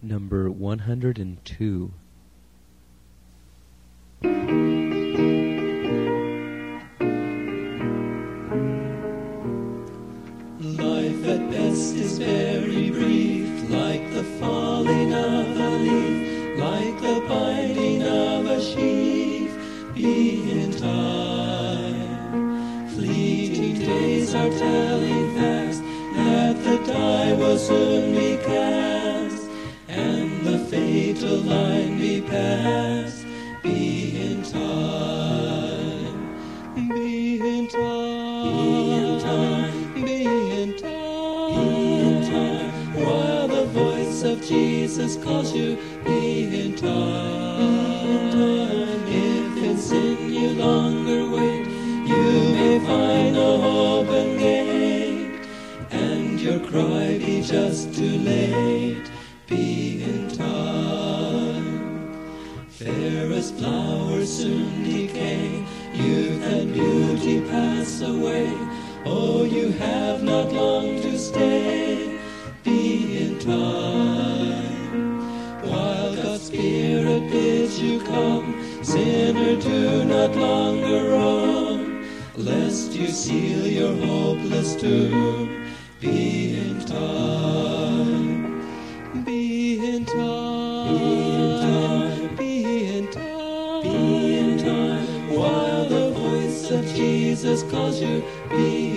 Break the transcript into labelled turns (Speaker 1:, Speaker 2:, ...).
Speaker 1: number 102.
Speaker 2: Life at best is very brief, like the falling of a leaf, like the binding of a sheaf. Be in time. Fleeting days are telling fast that the die will soon be cast, and the fatal line be passed. Be in time. Be in time. Be in time. Be in time. Be in time. While the voice of Jesus calls you, be in time. If in sin you longer wait, you may find no hope and gate, and your cry be just too late. Be in time. Fairest flowers soon decay, youth and beauty pass away. Oh, you have not long to stay. Be in time. While God's Spirit bids you come, sinner, do not longer roam, lest you seal your hopeless doom. Be in time. Be in time. Be in time. Be in time. Be in time. While the voice of Jesus calls you, be